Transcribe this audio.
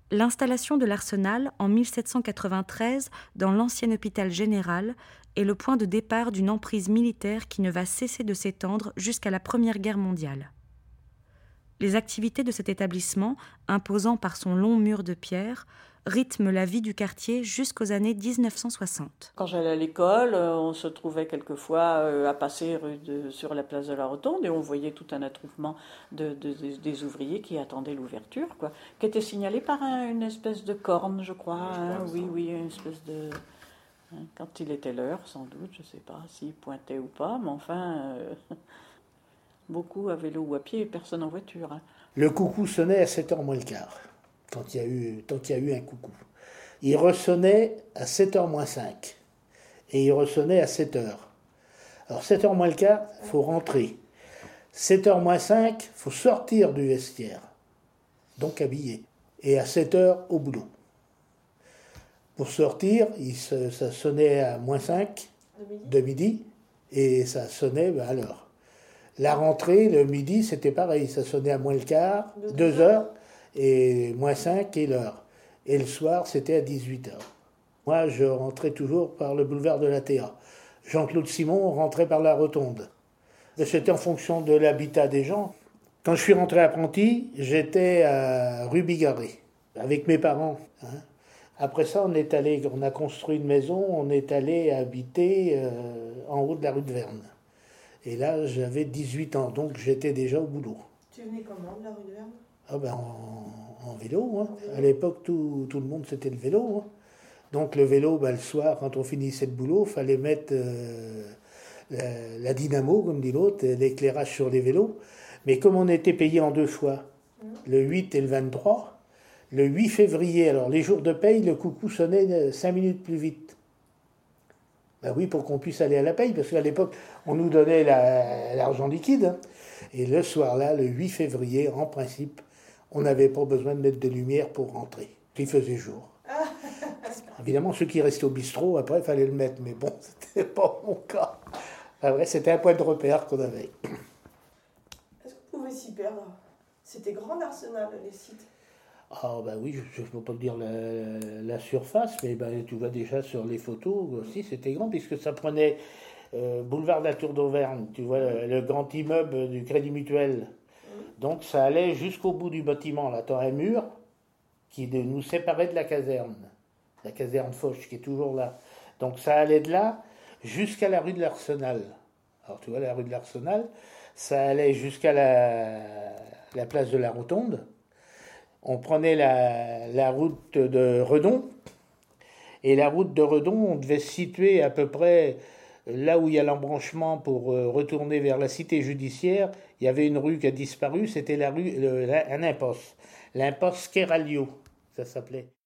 L'installation de l'arsenal en 1793 dans l'ancien hôpital général est le point de départ d'une emprise militaire qui ne va cesser de s'étendre jusqu'à la Première Guerre mondiale. Les activités de cet établissement, imposant par son long mur de pierre, rythment la vie du quartier jusqu'aux années 1960. Quand j'allais à l'école, on se trouvait quelquefois à passer sur la place de la Rotonde et on voyait tout un attroupement des ouvriers qui attendaient l'ouverture, quoi, qui était signalé par une espèce de corne, je crois. Oui, une espèce de... quand il était l'heure, sans doute, je ne sais pas s'il pointait ou pas, mais enfin, beaucoup à vélo ou à pied et personne en voiture. Le coucou sonnait à 7h moins le quart, tant qu'il y a eu un coucou. Il ressonnait à 7h moins 5 et il ressonnait à 7h. Alors 7h moins le quart, il faut rentrer. 7h moins 5, il faut sortir du vestiaire, donc habillé. Et à 7h, au boulot. Pour sortir, ça sonnait à moins 5 de midi et ça sonnait à l'heure. La rentrée, le midi, c'était pareil, ça sonnait à moins le quart, 2h, et moins 5 et l'heure. Et le soir, c'était à 18h. Moi, je rentrais toujours par le boulevard de la Théa. Jean-Claude Simon rentrait par la Rotonde. C'était en fonction de l'habitat des gens. Quand je suis rentré apprenti, j'étais à rue Bigarré, avec mes parents. Après ça, on a construit une maison, on est allé habiter en haut de la rue de Verne. Et là, j'avais 18 ans, donc j'étais déjà au boulot. Tu venais comment de la rue de Verne ? En vélo. À l'époque, tout le monde, c'était le vélo. Donc le vélo, le soir, quand on finissait le boulot, il fallait mettre la dynamo, comme dit l'autre, l'éclairage sur les vélos. Mais comme on était payé en 2 fois, le 8 et le 23, le 8 février, alors les jours de paye, le coucou sonnait 5 minutes plus vite. Oui, pour qu'on puisse aller à la paye, parce qu'à l'époque, on nous donnait l'argent liquide. Et le soir-là, le 8 février, en principe, on n'avait pas besoin de mettre de lumière pour rentrer. Il faisait jour. Évidemment, ceux qui restaient au bistrot, après, il fallait le mettre. Mais bon, c'était pas mon cas. C'était un point de repère qu'on avait. Est-ce qu'on pouvait s'y perdre ? C'était grand l'arsenal, les sites. Oui, je ne peux pas te dire la surface, mais tu vois déjà sur les photos aussi, c'était grand, puisque ça prenait boulevard de la Tour d'Auvergne, tu vois, le grand immeuble du Crédit Mutuel. Donc ça allait jusqu'au bout du bâtiment. Là, tu as un mur qui nous séparait de la caserne Foch, qui est toujours là. Donc ça allait de là jusqu'à la rue de l'Arsenal. Alors tu vois, la rue de l'Arsenal, ça allait jusqu'à la place de la Rotonde. On prenait la route de Redon, et la route de Redon, on devait se situer à peu près là où il y a l'embranchement pour retourner vers la cité judiciaire. Il y avait une rue qui a disparu, c'était un impasse. L'impasse Keralio, ça s'appelait.